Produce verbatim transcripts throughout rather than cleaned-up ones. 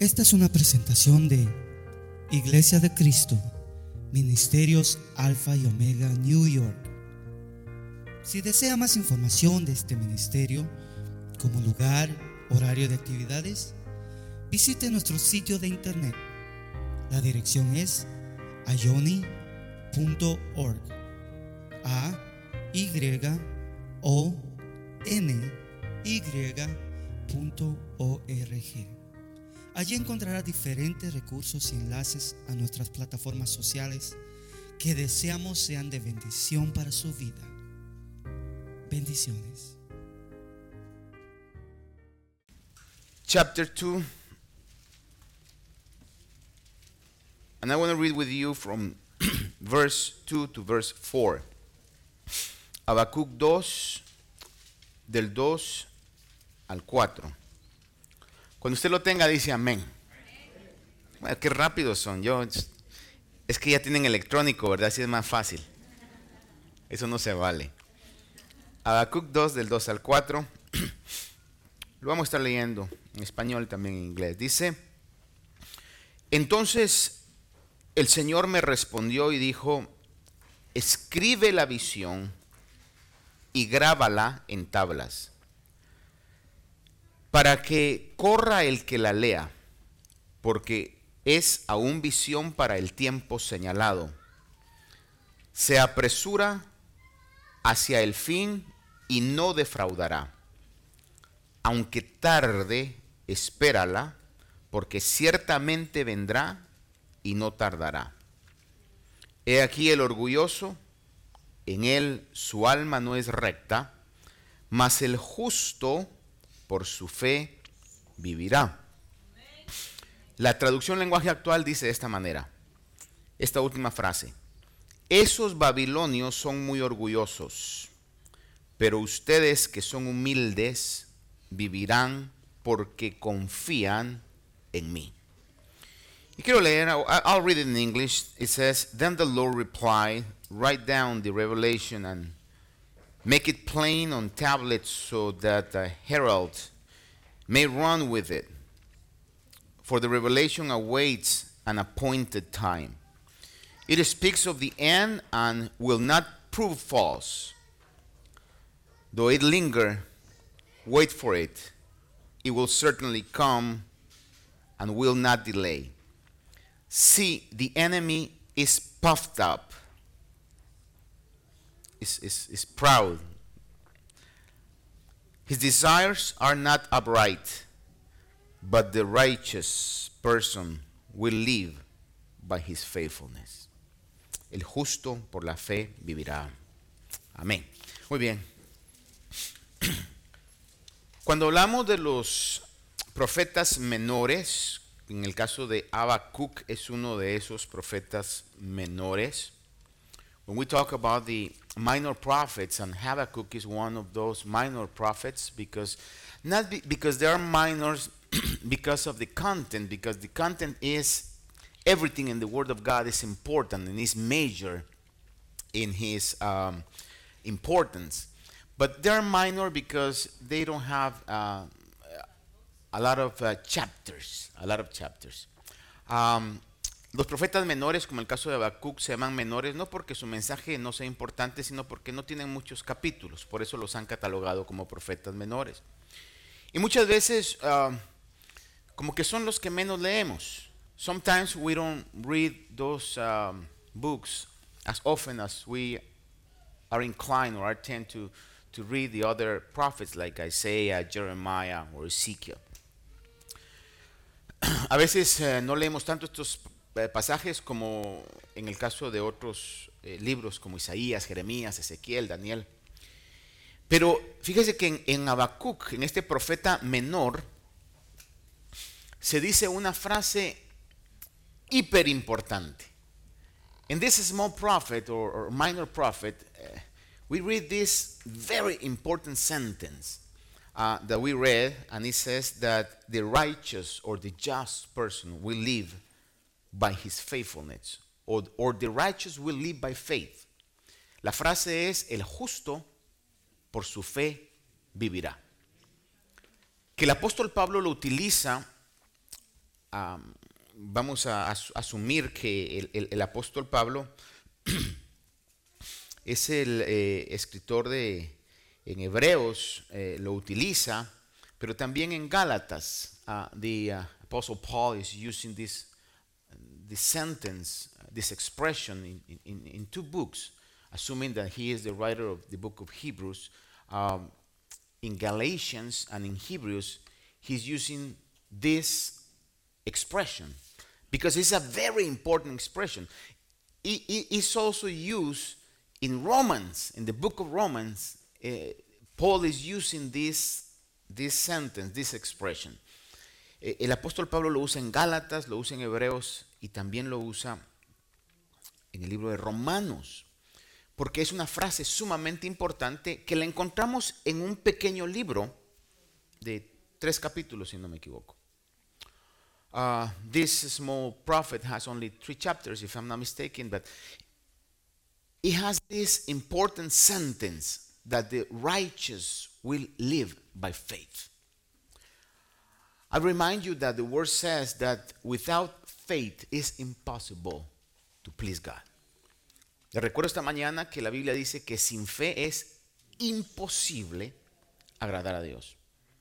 Esta es una presentación de Iglesia de Cristo, Ministerios Alfa y Omega, New York. Si desea más información de este ministerio, como lugar, horario de actividades, visite nuestro sitio de internet. La dirección es ayoni punto org. A Y O N Y punto org. Allí encontrará diferentes recursos y enlaces a nuestras plataformas sociales que deseamos sean de bendición para su vida. Bendiciones. Chapter two, and I want to read with you from verse two to verse four. Habacuc dos, del dos al cuatro. Cuando usted lo tenga, dice amén. Bueno, qué rápidos son. Yo, es que ya tienen electrónico, ¿verdad? Así es más fácil. Eso no se vale. Habacuc dos, del dos al cuatro. Lo vamos a estar leyendo en español y también en inglés. Dice: Entonces el Señor me respondió y dijo: escribe la visión y grábala en tablas, para que corra el que la lea, porque es aún visión para el tiempo señalado. Se apresura hacia el fin y no defraudará. Aunque tarde, espérala, porque ciertamente vendrá y no tardará. He aquí el orgulloso, en él su alma no es recta, mas el justo por su fe vivirá. La traducción lenguaje actual dice de esta manera, esta última frase: esos babilonios son muy orgullosos, pero ustedes que son humildes vivirán porque confían en mí. Y quiero leer, I'll read it in English. It says, Then the Lord replied, write down the revelation and make it plain on tablets so that the herald may run with it. For the revelation awaits an appointed time. It speaks of the end and will not prove false. Though it linger, wait for it. It will certainly come and will not delay. See, the enemy is puffed up, is, is, is proud. His desires are not upright, but the righteous person will live by his faithfulness. El justo por la fe vivirá. Amén. Muy bien. Cuando hablamos de los profetas menores, en el caso de Habacuc es uno de esos profetas menores. When we talk about the minor prophets, and Habakkuk is one of those minor prophets, because not be, because they are minors because of the content, because the content is everything in the Word of God is important and is major in his um, importance. But they're minor because they don't have uh, a lot of uh, chapters, a lot of chapters. Um, Los profetas menores, como el caso de Habacuc, se llaman menores no porque su mensaje no sea importante, sino porque no tienen muchos capítulos. Por eso los han catalogado como profetas menores. Y muchas veces, uh, como que son los que menos leemos. Sometimes we don't read those um, books as often as we are inclined or are tend to, to read the other prophets like Isaiah, Jeremiah, or Ezekiel. A veces uh, no leemos tanto estos pasajes como en el caso de otros eh, libros como Isaías, Jeremías, Ezequiel, Daniel. Pero fíjese que en, en Habacuc, en este profeta menor, se dice una frase hiper importante. In this small prophet or, or minor prophet, uh, we read this very important sentence uh, that we read, and it says that the righteous or the just person will live by his faithfulness, or, or the righteous will live by faith. La frase es: el justo por su fe vivirá. Que el apóstol Pablo lo utiliza um, vamos a as- asumir que el, el- el apóstol Pablo es el eh, escritor de, en Hebreos, eh, lo utiliza, pero también en Gálatas, uh, the uh, apostle Paul is using this, this sentence, uh, this expression in, in, in two books, assuming that he is the writer of the book of Hebrews. Um, in Galatians and in Hebrews, he's using this expression because it's a very important expression. It, it, it's also used in Romans, in the book of Romans. uh, Paul is using this, this sentence, this expression. Eh, El apóstol Pablo lo usa en Gálatas, lo usa en Hebreos y también lo usa en el libro de Romanos, porque es una frase sumamente importante que la encontramos en un pequeño libro de tres capítulos, si no me equivoco. Uh, this small prophet has only three chapters, if I'm not mistaken, but it has this important sentence that the righteous will live by faith. I remind you that the word says that without faith it's impossible to please God. Le recuerdo esta mañana que la Biblia dice que sin fe es imposible agradar a Dios.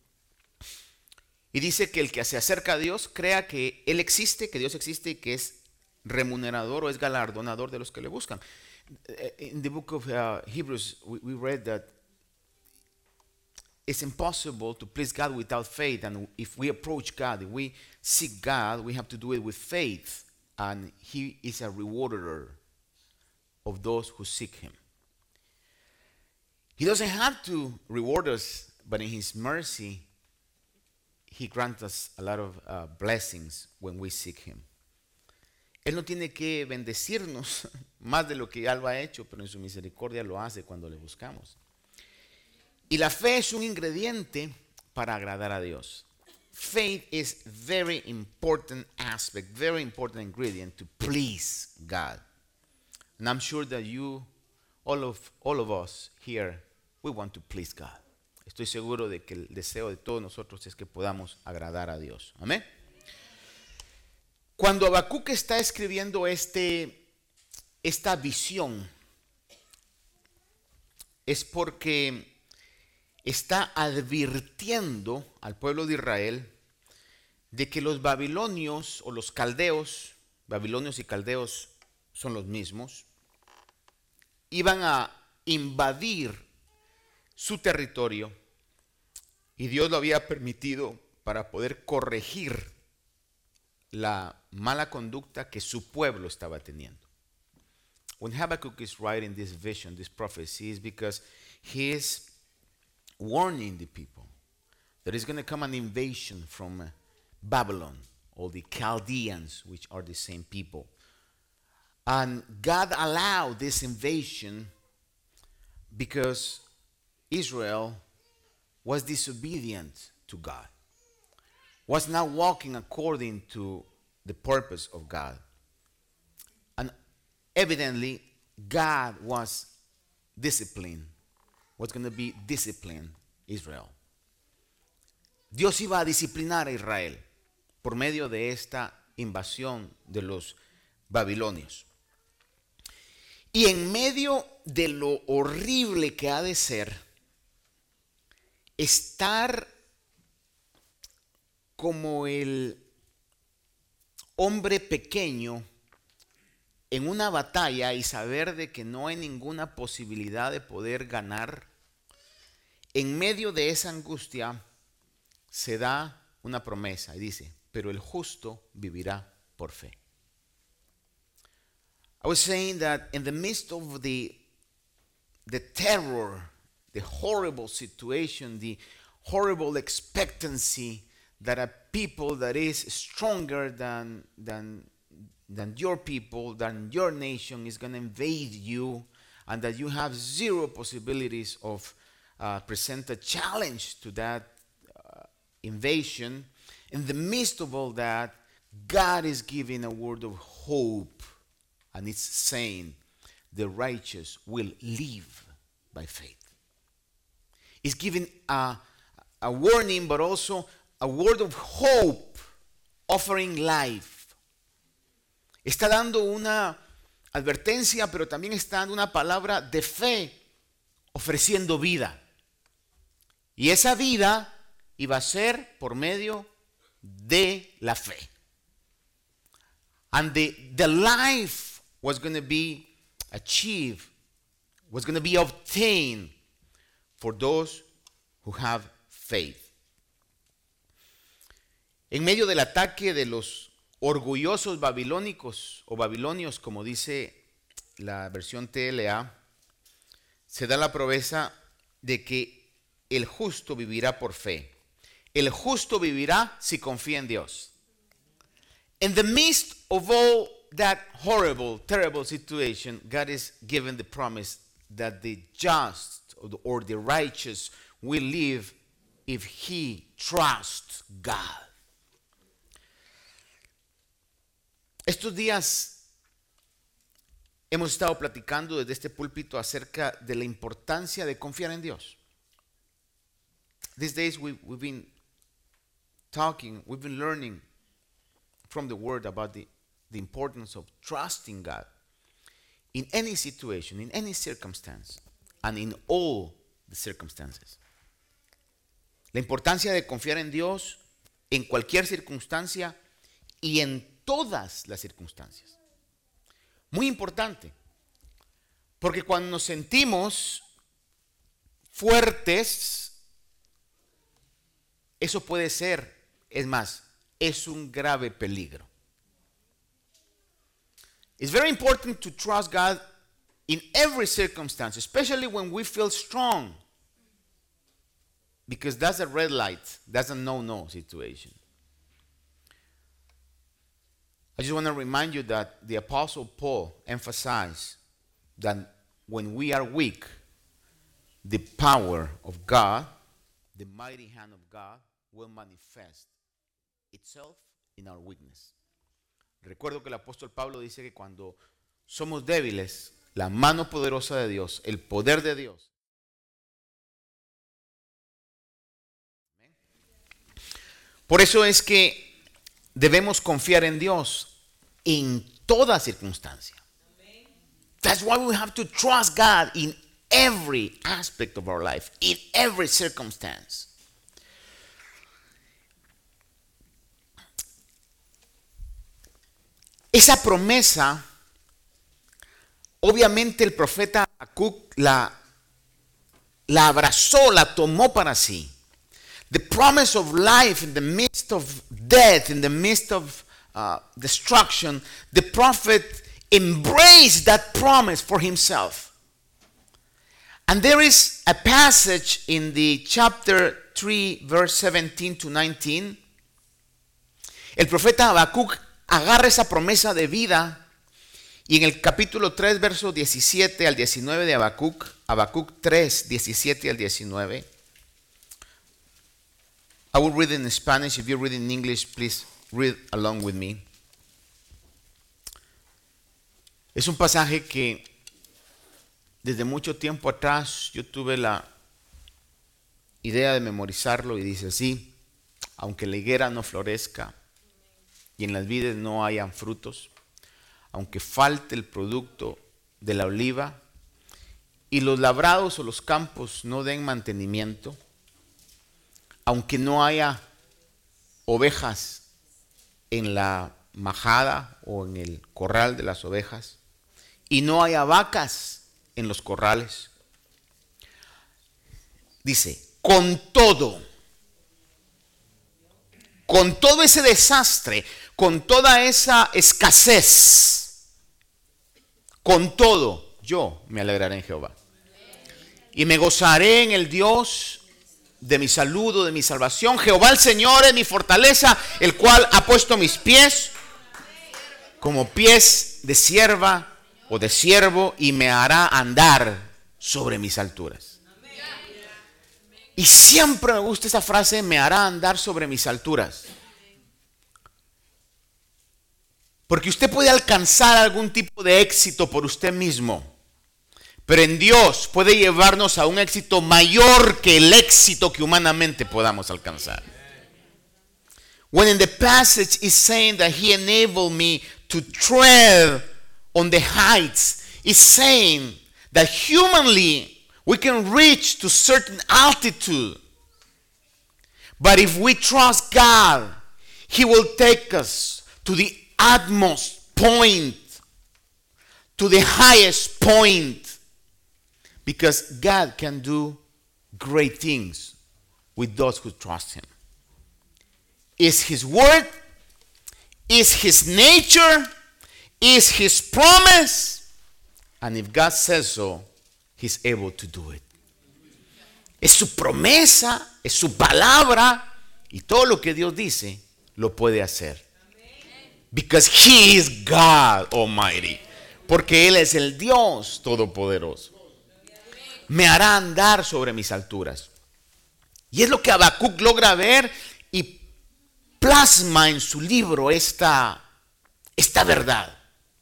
Y dice que el que se acerca a Dios crea que Él existe, que Dios existe y que es remunerador o es galardonador de los que le buscan. In the book of uh, Hebrews, we, we read that it's impossible to please God without faith. And if we approach God, if we seek God, we have to do it with faith. And He is a rewarder of those who seek Him. He doesn't have to reward us, but in His mercy, He grants us a lot of uh, blessings when we seek Him. Él no tiene que bendecirnos más de lo que ya lo ha hecho, pero en su misericordia lo hace cuando le buscamos. Y la fe es un ingrediente para agradar a Dios. Faith is very important aspect, very important ingredient to please God. And I'm sure that you, all of, all of us here, we want to please God. Estoy seguro de que el deseo de todos nosotros es que podamos agradar a Dios. Amén. Cuando Habacuc está escribiendo este, esta visión, es porque está advirtiendo al pueblo de Israel de que los babilonios o los caldeos, babilonios y caldeos son los mismos, iban a invadir su territorio y Dios lo había permitido para poder corregir la mala conducta que su pueblo estaba teniendo. When Habakkuk is writing this vision, this prophecy, is because he is warning the people that is going to come an invasion from uh, Babylon, or the Chaldeans, which are the same people. And God allowed this invasion because Israel was disobedient to God, was not walking according to the purpose of God. And evidently, God was disciplined, was going to be disciplined Israel. Dios iba a disciplinar a Israel por medio de esta invasión de los babilonios. Y en medio de lo horrible que ha de ser estar como el hombre pequeño en una batalla y saber de que no hay ninguna posibilidad de poder ganar, en medio de esa angustia se da una promesa y dice, pero el justo vivirá por fe. I was saying that in the midst of the, the terror, the horrible situation, the horrible expectancy that a people that is stronger than, than, than your people, than your nation is going to invade you, and that you have zero possibilities of uh, present a challenge to that uh, invasion. In the midst of all that, God is giving a word of hope, and it's saying the righteous will live by faith. It's giving a, a warning, but also a word of hope offering life. Está dando una advertencia, pero también está dando una palabra de fe, ofreciendo vida. Y esa vida iba a ser por medio de la fe. And the, the life was going to be achieved, was going to be obtained for those who have faith. En medio del ataque de los orgullosos babilónicos o babilonios, como dice la versión T L A, se da la promesa de que el justo vivirá por fe. El justo vivirá si confía en Dios. In the midst of all that horrible, terrible situation, God is given the promise that the just or the, or the righteous will live if he trusts God. Estos días hemos estado platicando desde este púlpito acerca de la importancia de confiar en Dios. These days we, we've been talking, we've been learning from the word about the, the importance of trusting God in any situation, in any circumstance, and in all the circumstances. La importancia de confiar en Dios en cualquier circunstancia y en todas las circunstancias. Muy importante, porque cuando nos sentimos fuertes, eso puede ser, es más, es un grave peligro. It's very important to trust God in every circumstance, especially when we feel strong, because that's a red light, that's a no-no situation. I just want to remind you that the Apostle Paul emphasized that when we are weak, the power of God, the mighty hand of God, will manifest itself in our weakness. Recuerdo que el apóstol Pablo dice que cuando somos débiles, la mano poderosa de Dios, el poder de Dios. Por eso es que debemos confiar en Dios en toda circunstancia. That's why we have to trust God in every aspect of our life, in every circumstance. Esa promesa, obviamente el profeta Habacuc la, la abrazó, la tomó para sí. The promise of life in the midst of death, in the midst of uh, destruction, the prophet embraced that promise for himself. And there is a passage in the chapter three, verse seventeen to nineteen. El profeta Habacuc agarra esa promesa de vida y en el capítulo tres, verso diecisiete al diecinueve de Habacuc, Habacuc tres, diecisiete al diecinueve. I will read in Spanish. If you read in English, please read along with me. Es un pasaje que desde mucho tiempo atrás yo tuve la idea de memorizarlo y dice así: aunque la higuera no florezca y en las vides no hayan frutos, aunque falte el producto de la oliva y los labrados o los campos no den mantenimiento, aunque no haya ovejas en la majada o en el corral de las ovejas y no haya vacas en los corrales, dice, con todo, con todo ese desastre, con toda esa escasez, con todo, yo me alegraré en Jehová y me gozaré en el Dios de mi saludo, de mi salvación. Jehová el Señor es mi fortaleza, el cual ha puesto mis pies como pies de sierva o de siervo y me hará andar sobre mis alturas. Y siempre me gusta esa frase, me hará andar sobre mis alturas. Porque usted puede alcanzar algún tipo de éxito por usted mismo, pero en Dios puede llevarnos a un éxito mayor que el éxito que humanamente podamos alcanzar. When in the passage is saying that he enabled me to tread on the heights, is saying that humanly we can reach to certain altitude. But if we trust God, he will take us to the utmost point, to the highest point, because God can do great things with those who trust him. Is his word, is his nature, is his promise, and if God says so, he's able to do it. Es su promesa, es su palabra, y todo lo que Dios dice lo puede hacer. Because he is God Almighty. Porque él es el Dios todopoderoso. Me hará andar sobre mis alturas. Y es lo que Habacuc logra ver y plasma en su libro esta, esta verdad.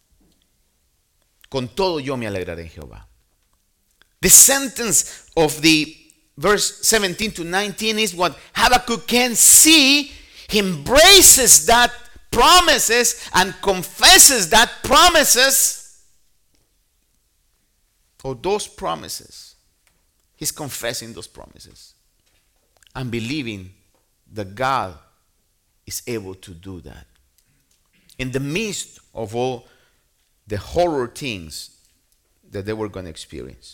Con todo yo me alegraré en Jehová. The sentence of the verse seventeen to nineteen is what Habakkuk can see. He embraces that promises and confesses that promises. Or those promises. He's confessing those promises. And believing that God is able to do that. In the midst of all the horror things that they were going to experience.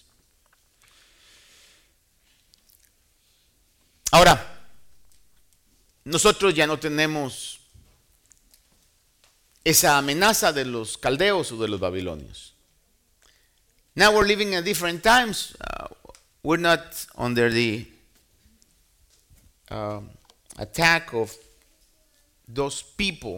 Ahora, nosotros ya no tenemos esa amenaza de los caldeos o de los babilonios. Now we're living in different times. Uh, we're not under the uh, attack of those people.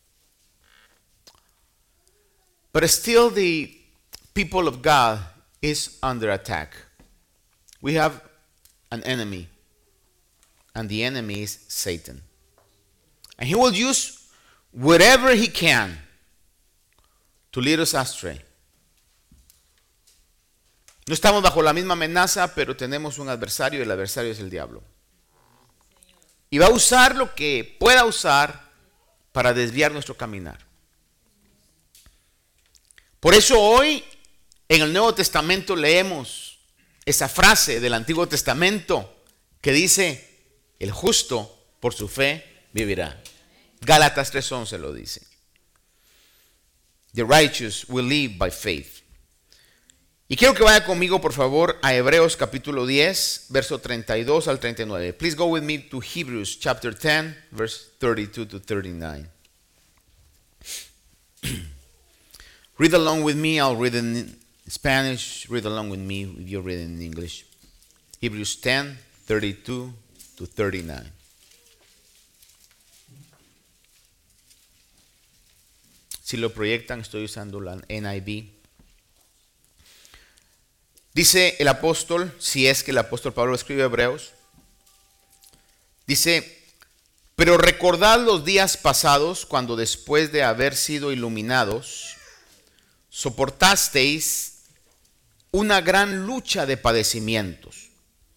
But still the people of God is under attack. We have an enemy. And the enemy is Satan. And he will use whatever he can to lead us astray. No estamos bajo la misma amenaza, pero tenemos un adversario y el adversario es el diablo. Y va a usar lo que pueda usar para desviar nuestro caminar. Por eso hoy en el Nuevo Testamento leemos esa frase del Antiguo Testamento que dice: el justo por su fe vivirá. Gálatas tres once lo dice. The righteous will live by faith. Y quiero que vaya conmigo, por favor, a Hebreos capítulo diez, verso treinta y dos al treinta y nueve. Please go with me to Hebrews chapter ten, verse thirty-two to thirty-nine. Read along with me. I'll read in Spanish. Read along with me if you're reading in English. Hebrews ten, thirty-two to thirty-nine. Si lo proyectan, estoy usando la N I V. Dice el apóstol, si es que el apóstol Pablo escribe Hebreos, dice: pero recordad los días pasados, cuando después de haber sido iluminados, soportasteis una gran lucha de padecimientos.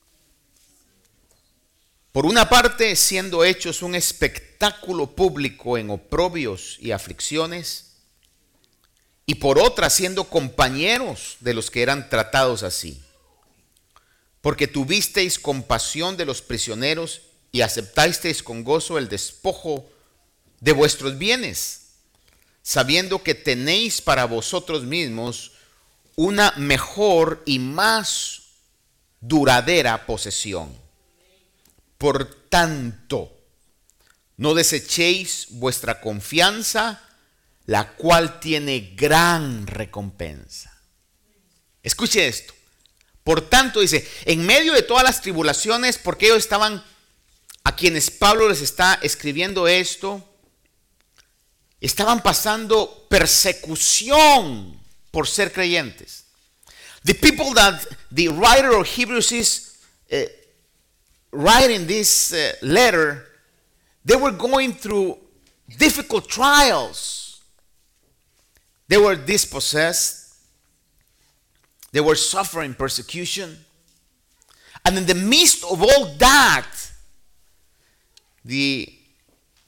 Por una parte, siendo hechos un espectáculo público en oprobios y aflicciones, y por otra, siendo compañeros de los que eran tratados así, porque tuvisteis compasión de los prisioneros y aceptasteis con gozo el despojo de vuestros bienes, sabiendo que tenéis para vosotros mismos una mejor y más duradera posesión. Por tanto, no desechéis vuestra confianza, la cual tiene gran recompensa. Escuche esto. Por tanto, dice, en medio de todas las tribulaciones, porque ellos estaban, a quienes Pablo les está escribiendo esto, estaban pasando persecución por ser creyentes. The people that the writer of Hebrews is uh, writing this uh, letter, they were going through difficult trials. They were dispossessed. They were suffering persecution. And in the midst of all that, the,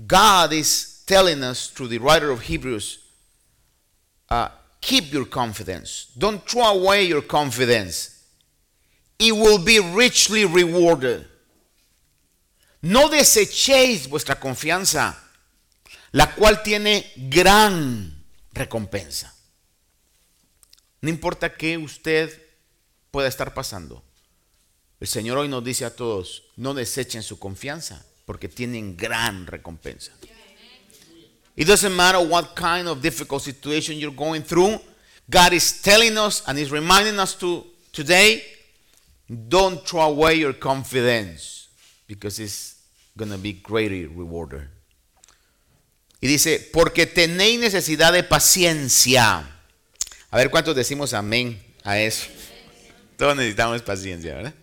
God is telling us through the writer of Hebrews, uh, keep your confidence. Don't throw away your confidence. It will be richly rewarded. No desechéis vuestra confianza, la cual tiene gran recompensa. No importa qué usted pueda estar pasando. El Señor hoy nos dice a todos, no desechen su confianza, porque tienen gran recompensa. It doesn't matter what kind of difficult situation you're going through. God is telling us and is reminding us to today, don't throw away your confidence, because it's going to be greatly rewarded. Y dice, porque tenéis necesidad de paciencia. A ver cuántos decimos amén a eso. Todos necesitamos paciencia, ¿verdad?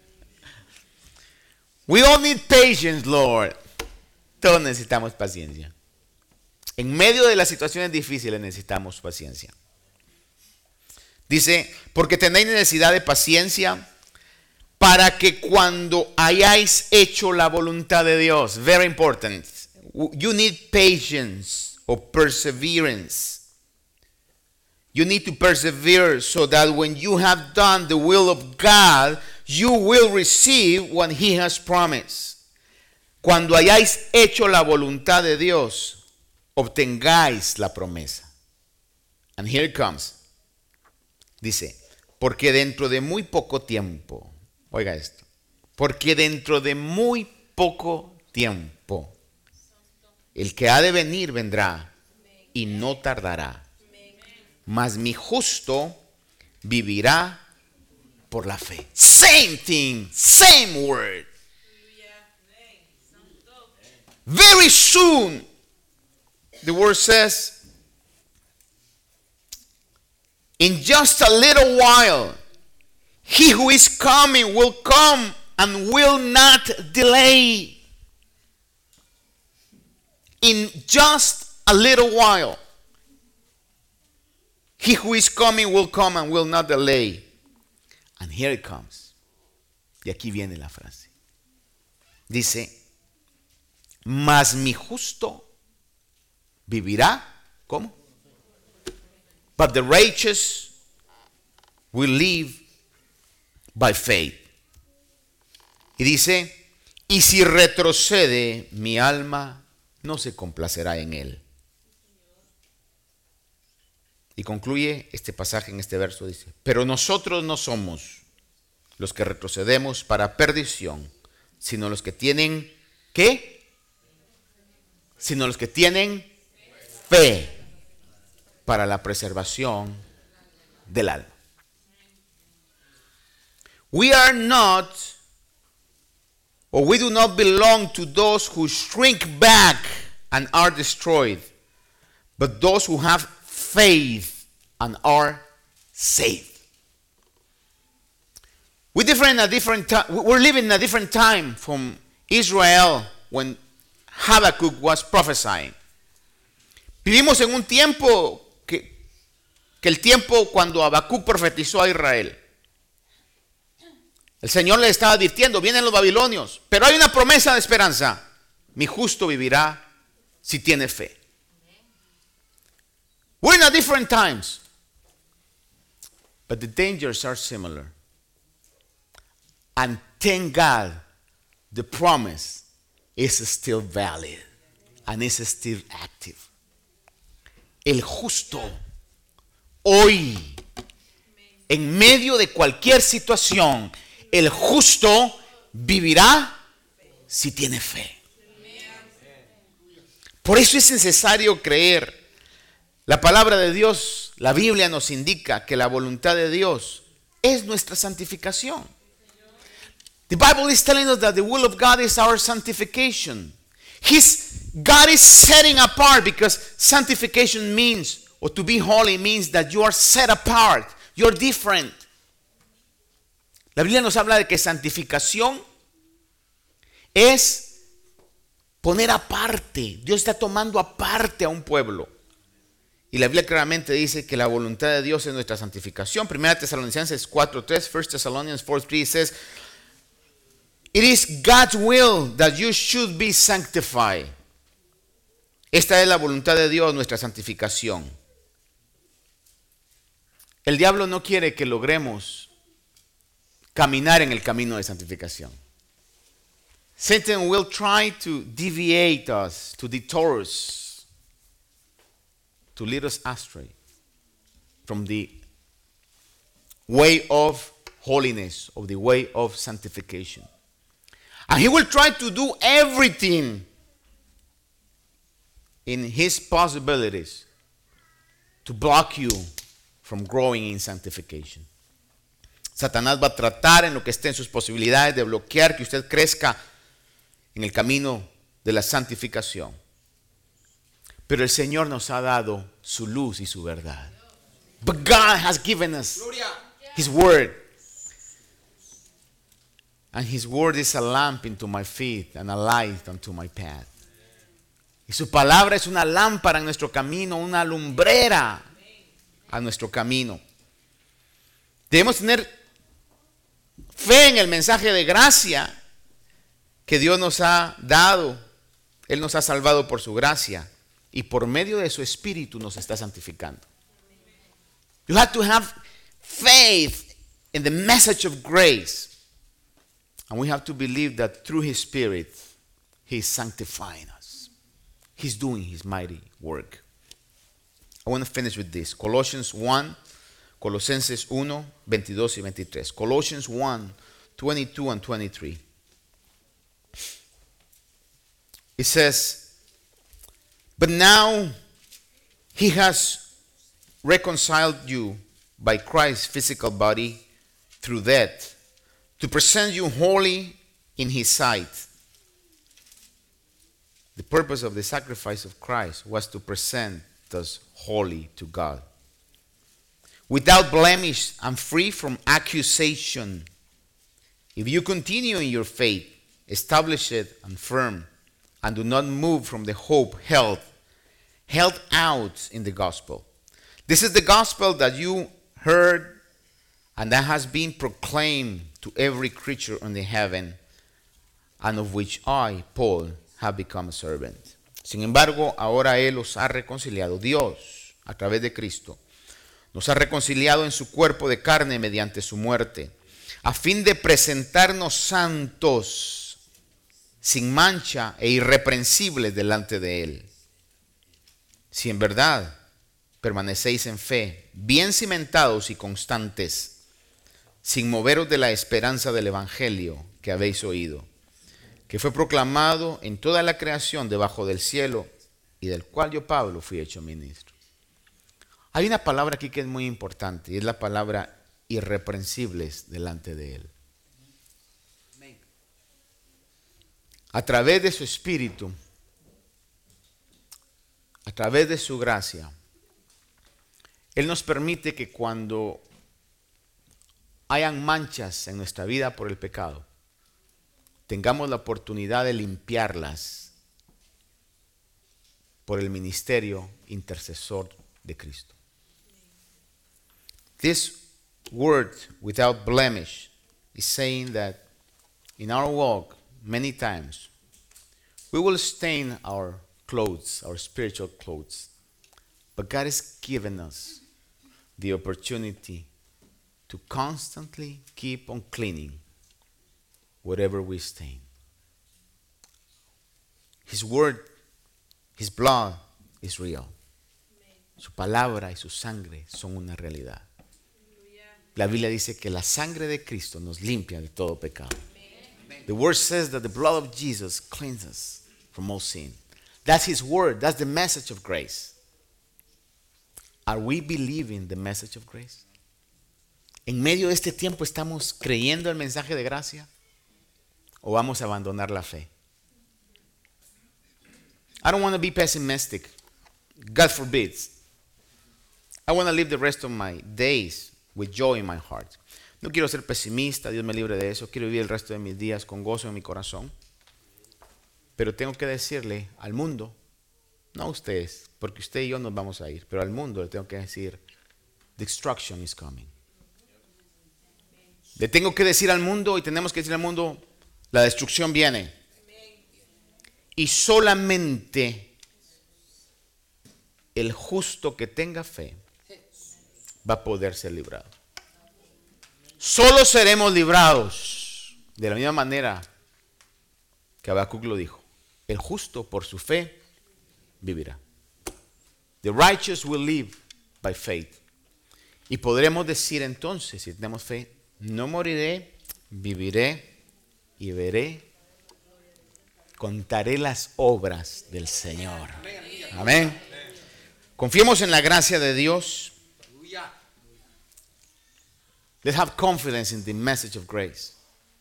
We all need patience, Lord. Todos necesitamos paciencia. En medio de las situaciones difíciles necesitamos paciencia. Dice, porque tenéis necesidad de paciencia para que cuando hayáis hecho la voluntad de Dios. Very important. You need patience or perseverance. You need to persevere so that when you have done the will of God, you will receive what He has promised. Cuando hayáis hecho la voluntad de Dios, obtengáis la promesa. And here it comes. Dice, porque dentro de muy poco tiempo, oiga esto, porque dentro de muy poco tiempo, el que ha de venir vendrá y no tardará. Mas mi justo vivirá por la fe. Same thing, same word. Very soon, the word says, in just a little while, he who is coming will come and will not delay. In just a little while, he who is coming will come and will not delay. And here it comes. Y aquí viene la frase. Dice, mas mi justo vivirá, ¿cómo? But the righteous will live by faith. Y dice, y si retrocede, mi alma no se complacerá en él. Y concluye este pasaje en este verso, dice, pero nosotros no somos los que retrocedemos para perdición, sino los que tienen, ¿qué? Sino los que tienen fe para la preservación del alma. We are not, or we do not belong to those who shrink back and are destroyed, but those who have faith and are saved. We're different in a different time. We're living in a different time from Israel when Habakkuk was prophesying. Vivimos en un tiempo que, que el tiempo cuando Habacuc profetizó a Israel. El Señor le estaba advirtiendo, vienen los babilonios, pero hay una promesa de esperanza. Mi justo vivirá si tiene fe. We're in a different times, but the dangers are similar. And thank God, the promise is still valid and is still active. El justo hoy, en medio de cualquier situación, el justo vivirá si tiene fe. Por eso es necesario creer. La palabra de Dios, la Biblia nos indica que la voluntad de Dios es nuestra santificación. The Bible is telling us that the will of God is our sanctification. His, God is setting apart, because sanctification means, or to be holy means that you are set apart. You're different. La Biblia nos habla de que santificación es poner aparte. Dios está tomando aparte a un pueblo. Y la Biblia claramente dice que la voluntad de Dios es nuestra santificación. Primera Tesalonicenses cuatro tres, First Thessalonians four three says, it is God's will that you should be sanctified. Esta es la voluntad de Dios, nuestra santificación. El diablo no quiere que logremos caminar en el camino de santificación. Satan will try to deviate us, to detour us, to lead us astray from the way of holiness, of the way of sanctification. And he will try to do everything in his possibilities to block you from growing in sanctification. Satanás va a tratar en lo que esté en sus posibilidades de bloquear que usted crezca en el camino de la santificación. Pero el Señor nos ha dado su luz y su verdad. But God has given us His word. And His word is a lamp into my feet and a light unto my path. Y su palabra es una lámpara en nuestro camino, una lumbrera a nuestro camino. Debemos tener fe en el mensaje de gracia que Dios nos ha dado. Él nos ha salvado por su gracia y por medio de su Espíritu nos está santificando. You have to have faith in the message of grace. And we have to believe that through His Spirit, He is sanctifying us. He's doing His mighty work. I want to finish with this. Colossians one, Colosenses uno, veintidós y veintitrés. Colossians one, twenty-two and twenty-three. It says, but now He has reconciled you by Christ's physical body through death, to present you holy in His sight. The purpose of the sacrifice of Christ was to present us holy to God, without blemish and free from accusation. If you continue in your faith, establish it and firm, and do not move from the hope held, held out in the gospel. This is the gospel that you heard and that has been proclaimed to every creature under heaven, and of which I, Paul, have become a servant. Sin embargo, ahora Él los ha reconciliado. Dios, a través de Cristo, nos ha reconciliado en su cuerpo de carne mediante su muerte, a fin de presentarnos santos, sin mancha e irreprensibles delante de Él. Si en verdad permanecéis en fe, bien cimentados y constantes, sin moveros de la esperanza del Evangelio que habéis oído, que fue proclamado en toda la creación debajo del cielo, y del cual yo, Pablo, fui hecho ministro. Hay una palabra aquí que es muy importante, y es la palabra irreprensibles delante de Él. A través de su Espíritu, a través de su gracia, Él nos permite que cuando hayan manchas en nuestra vida por el pecado, tengamos la oportunidad de limpiarlas por el ministerio intercesor de Cristo. This word, without blemish, is saying that in our walk, many times, we will stain our clothes, our spiritual clothes. But God has given us the opportunity to constantly keep on cleaning whatever we stain. His word, His blood is real. Su palabra y su sangre son una realidad. La Biblia dice que la sangre de Cristo nos limpia de todo pecado. The word says that the blood of Jesus cleanses us from all sin. That's His word. That's the message of grace. Are we believing the message of grace? En medio de este tiempo, ¿estamos creyendo el mensaje de gracia? ¿O vamos a abandonar la fe? I don't want to be pessimistic. God forbids. I want to live the rest of my days with joy in my heart. No quiero ser pesimista, Dios me libre de eso. Quiero vivir el resto de mis días con gozo en mi corazón. Pero tengo que decirle al mundo, no a ustedes, porque usted y yo nos vamos a ir, pero al mundo le tengo que decir, destruction is coming. Le tengo que decir al mundo y tenemos que decir al mundo, la destrucción viene. Y solamente el justo que tenga fe va a poder ser librado. Solo seremos librados de la misma manera que Habacuc lo dijo. El justo por su fe vivirá. The righteous will live by faith. Y podremos decir entonces, si tenemos fe, no moriré, viviré y veré, contaré las obras del Señor. Amén. Confiemos en la gracia de Dios. Let's have confidence in the message of grace.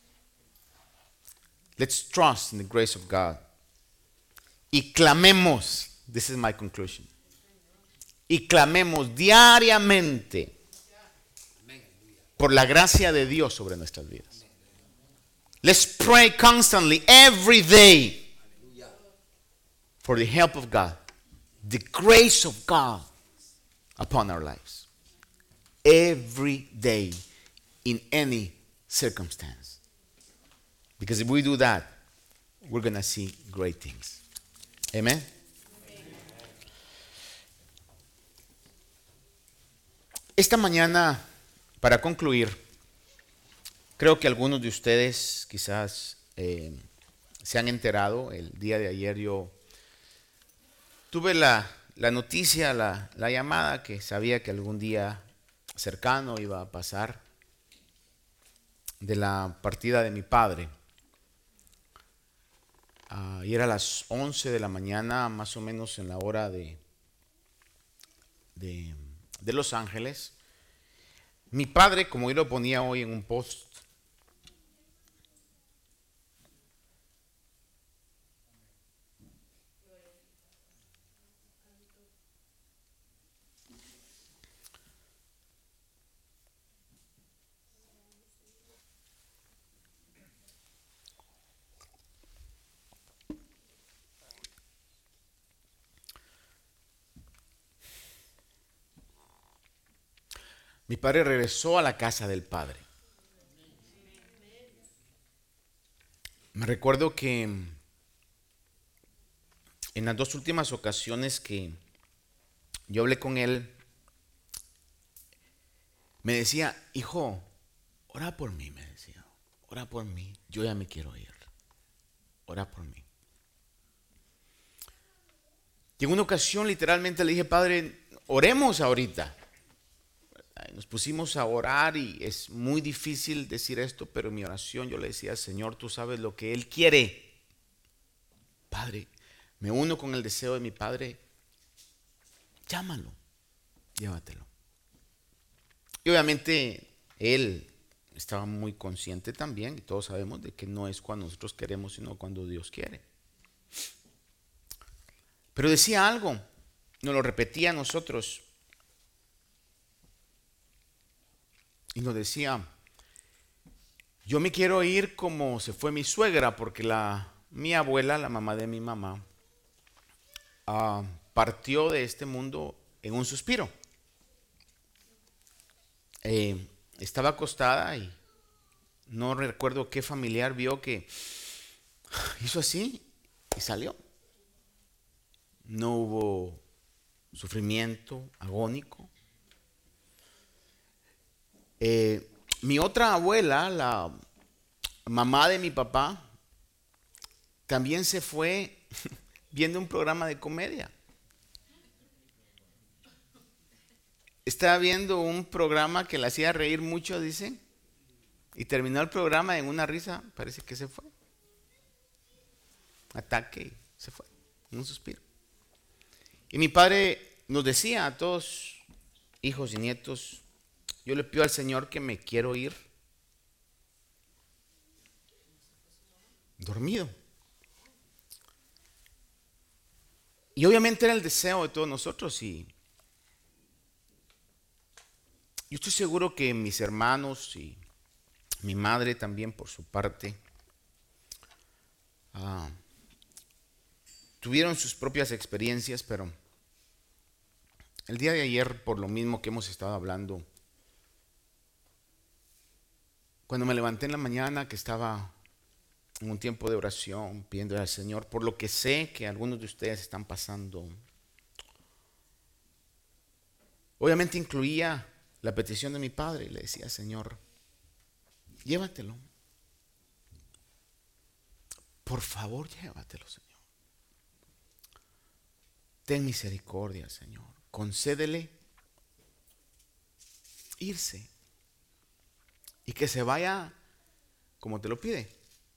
Let's trust in the grace of God. Y clamemos, this is my conclusion. Y clamemos diariamente por la gracia de Dios sobre nuestras vidas. Let's pray constantly, every day, for the help of God, the grace of God upon our lives. Every day, in any circumstance. Because if we do that, we're going to see great things. Amen. Esta mañana, para concluir, creo que algunos de ustedes quizás eh, se han enterado. El día de ayer yo tuve la, la noticia, la, la llamada, que sabía que algún día cercano iba a pasar, de la partida de mi padre. Uh, y era a las once de la mañana, más o menos en la hora de, de, de Los Ángeles. Mi padre, como yo lo ponía hoy en un post, mi padre regresó a la casa del Padre. Me recuerdo que en las dos últimas ocasiones que yo hablé con él, me decía, hijo, ora por mí, me decía, ora por mí, yo ya me quiero ir, ora por mí. Y en una ocasión literalmente le dije, Padre, oremos ahorita. Nos pusimos a orar y es muy difícil decir esto, pero en mi oración yo le decía, Señor, tú sabes lo que Él quiere. Padre, me uno con el deseo de mi Padre, llámalo, llévatelo. Y obviamente Él estaba muy consciente también, y todos sabemos de que no es cuando nosotros queremos, sino cuando Dios quiere. Pero decía algo, nos lo repetía a nosotros. Y nos decía, yo me quiero ir como se fue mi suegra, porque la, mi abuela, la mamá de mi mamá, uh, partió de este mundo en un suspiro. Eh, estaba acostada y no recuerdo qué familiar vio que hizo así y salió. No hubo sufrimiento agónico. Eh, mi otra abuela, la mamá de mi papá, también se fue viendo un programa de comedia. Estaba viendo un programa que le hacía reír mucho, dicen, y terminó el programa en una risa, parece que se fue. Ataque y se fue, en un suspiro. Y mi padre nos decía a todos, hijos y nietos, yo le pido al Señor que me quiero ir dormido. Y obviamente era el deseo de todos nosotros. Y yo estoy seguro que mis hermanos y mi madre también por su parte uh, tuvieron sus propias experiencias, pero el día de ayer, por lo mismo que hemos estado hablando, cuando me levanté en la mañana, que estaba en un tiempo de oración, pidiendo al Señor, por lo que sé que algunos de ustedes están pasando, Obviamente incluía la petición de mi padre y le decía: Señor, llévatelo. Por favor, llévatelo, Señor. Ten misericordia, Señor. Concédele irse y que se vaya como te lo pide.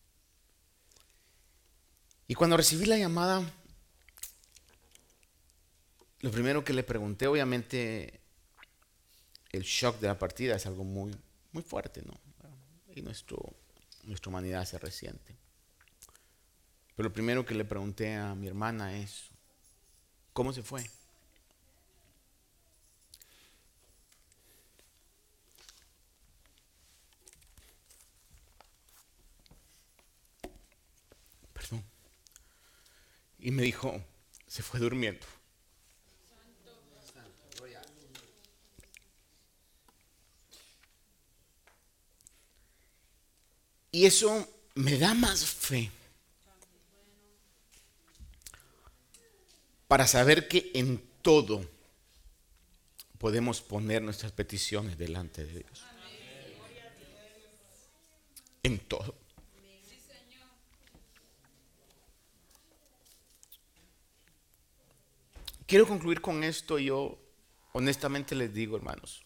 Y cuando recibí la llamada, lo primero que le pregunté, obviamente el shock de la partida es algo muy, muy fuerte, ¿no? Y nuestro, nuestra humanidad se resiente. Pero lo primero que le pregunté a mi hermana es: ¿cómo se fue? Perdón. Y me dijo: se fue durmiendo. Y eso me da más fe para saber que en todo podemos poner nuestras peticiones delante de Dios. En todo. Quiero concluir con esto. Yo honestamente les digo, hermanos,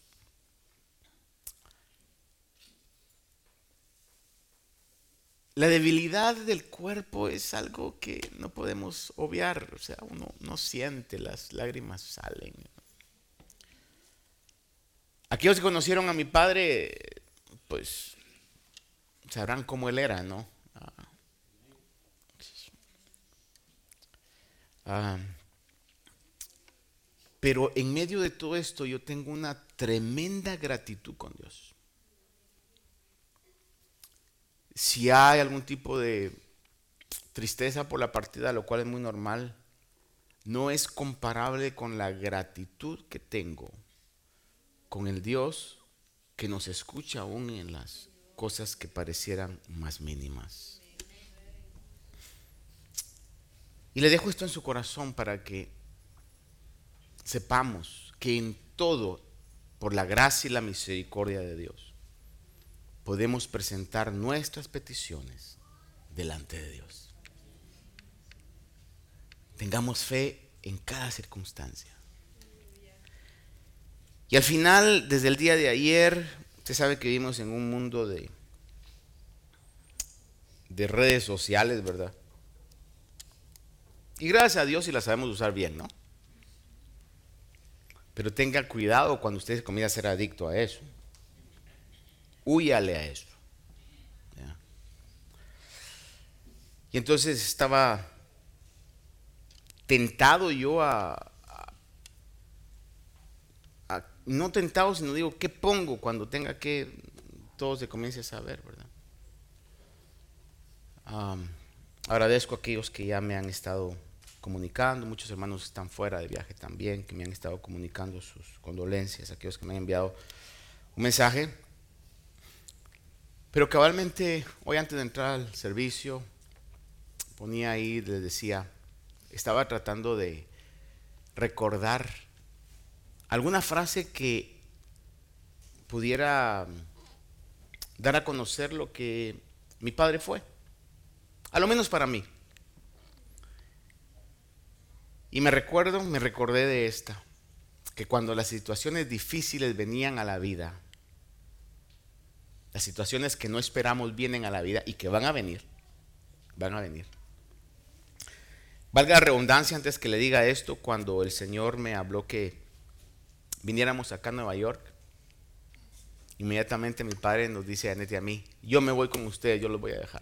la debilidad del cuerpo es algo que no podemos obviar. O sea, uno no siente, las lágrimas salen. Aquellos que conocieron a mi padre, pues sabrán cómo él era, ¿no? Ah, ah, pero en medio de todo esto yo tengo una tremenda gratitud con Dios. Si hay algún tipo de tristeza por la partida, lo cual es muy normal, no es comparable con la gratitud que tengo con el Dios que nos escucha aún en las cosas que parecieran más mínimas. Y le dejo esto en su corazón para que sepamos que en todo, por la gracia y la misericordia de Dios, podemos presentar nuestras peticiones delante de Dios. Tengamos fe en cada circunstancia. Y al final, desde el día de ayer, usted sabe que vivimos en un mundo de, de redes sociales, ¿verdad? Y gracias a Dios si las sabemos usar bien, ¿no? Pero tenga cuidado cuando usted comienza a ser adicto a eso. Húyale a eso. ¿Ya? Y entonces estaba tentado yo a, a, a, no tentado, sino digo, ¿qué pongo cuando tenga que todo se comience a saber, verdad? Um, agradezco a aquellos que ya me han estado comunicando, muchos hermanos están fuera de viaje también, que me han estado comunicando sus condolencias, aquellos que me han enviado un mensaje. Pero cabalmente, hoy antes de entrar al servicio, ponía ahí, les decía, estaba tratando de recordar alguna frase que pudiera dar a conocer lo que mi padre fue, a lo menos para mí. Y me recuerdo, me recordé de esta, que cuando las situaciones difíciles venían a la vida, las situaciones que no esperamos vienen a la vida y que van a venir, van a venir. Valga la redundancia antes que le diga esto, cuando el Señor me habló que viniéramos acá a Nueva York, inmediatamente mi padre nos dice a Anet y a mí: yo me voy con ustedes, yo los voy a dejar.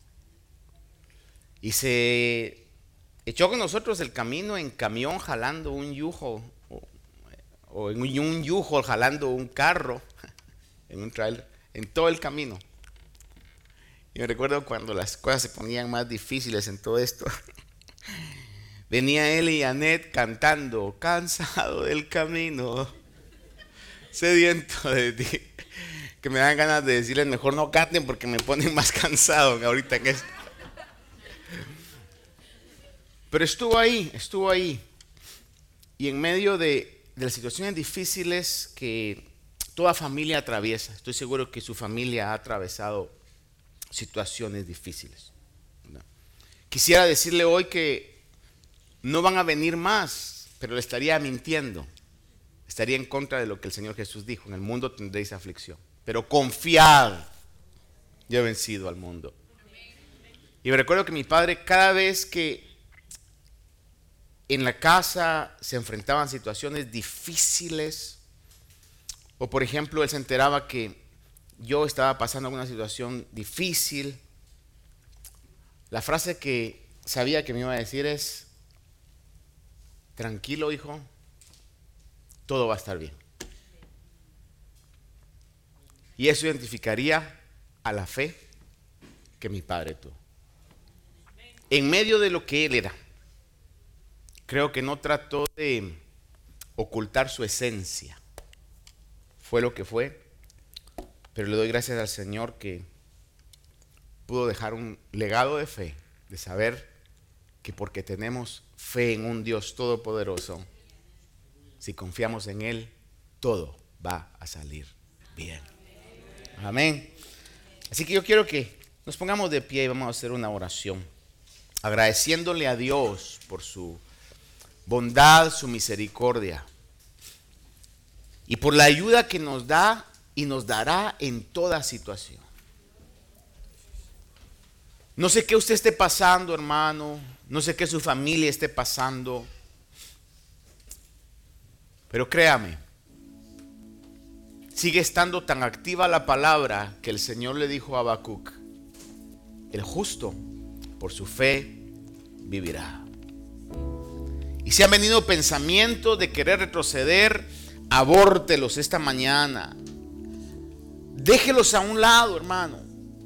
Y se echó con nosotros el camino en camión jalando un yujo, o, o en un yujo jalando un carro, en un trailer, en todo el camino. Y me recuerdo cuando las cosas se ponían más difíciles en todo esto. Venía él y Anet cantando: cansado del camino, sediento de ti. Que me dan ganas de decirles: mejor no canten porque me ponen más cansado ahorita en esto. Pero estuvo ahí, estuvo ahí. Y en medio de de las situaciones difíciles que toda familia atraviesa. Estoy seguro que su familia ha atravesado situaciones difíciles, ¿no? Quisiera decirle hoy que no van a venir más, pero le estaría mintiendo. Estaría en contra de lo que el Señor Jesús dijo: en el mundo tendréis aflicción, pero confiad, yo he vencido al mundo. Y me recuerdo que mi padre, cada vez que en la casa se enfrentaban situaciones difíciles, o por ejemplo él se enteraba que yo estaba pasando alguna situación difícil, la frase que sabía que me iba a decir es: tranquilo, hijo, todo va a estar bien. Y eso identificaría a la fe que mi padre tuvo. En medio de lo que él era, creo que no trató de ocultar su esencia. Fue lo que fue, pero le doy gracias al Señor que pudo dejar un legado de fe, de saber que porque tenemos fe en un Dios todopoderoso, si confiamos en Él, todo va a salir bien. Amén. Así que yo quiero que nos pongamos de pie y vamos a hacer una oración, agradeciéndole a Dios por su bondad, su misericordia y por la ayuda que nos da y nos dará en toda situación. No sé qué usted esté pasando, hermano, no sé qué su familia esté pasando, pero créame, sigue estando tan activa la palabra que el Señor le dijo a Habacuc: el justo por su fe vivirá. Y si han venido pensamientos de querer retroceder, abórtelos esta mañana. Déjelos a un lado, hermano.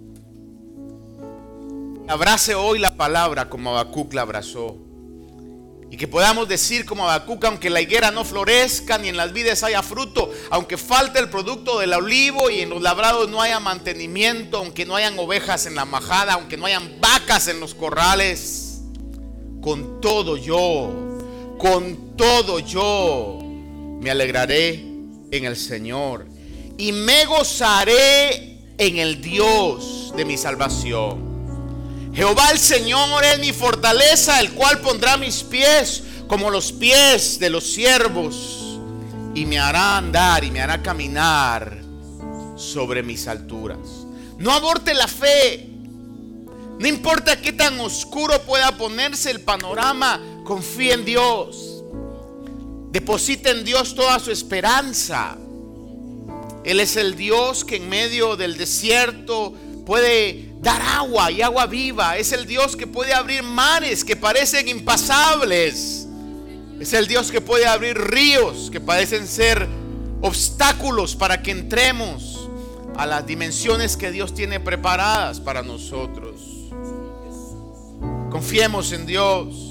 Abrace hoy la palabra como Habacuc la abrazó. Y que podamos decir como Habacuc: aunque la higuera no florezca, ni en las vides haya fruto, aunque falte el producto del olivo y en los labrados no haya mantenimiento, aunque no hayan ovejas en la majada, aunque no hayan vacas en los corrales, con todo yo, con todo yo me alegraré en el Señor y me gozaré en el Dios de mi salvación. Jehová el Señor es mi fortaleza, el cual pondrá mis pies como los pies de los siervos y me hará andar y me hará caminar sobre mis alturas. No aborte la fe. No importa qué tan oscuro pueda ponerse el panorama, confíe en Dios. Deposita en Dios toda su esperanza. Él es el Dios que en medio del desierto puede dar agua y agua viva. Es el Dios que puede abrir mares que parecen impasables. Es el Dios que puede abrir ríos que parecen ser obstáculos para que entremos a las dimensiones que Dios tiene preparadas para nosotros. Confiemos en Dios.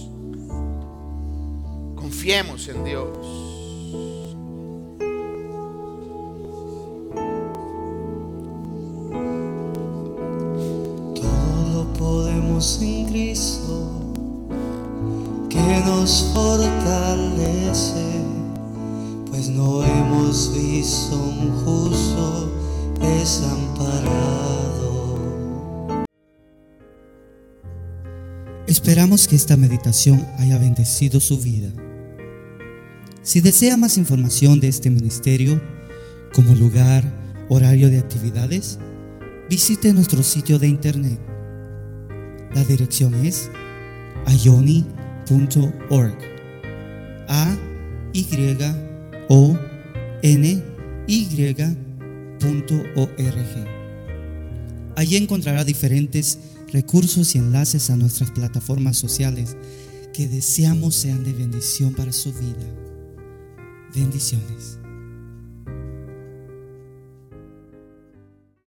Confiemos en Dios. Todo lo podemos en Cristo, que nos fortalece, pues no hemos visto un justo desamparado. Esperamos que esta meditación haya bendecido su vida. Si desea más información de este ministerio, como lugar, horario de actividades, visite nuestro sitio de internet. La dirección es ayoni punto org. A Y O N Y punto org. Allí encontrará diferentes recursos y enlaces a nuestras plataformas sociales que deseamos sean de bendición para su vida. Bendiciones.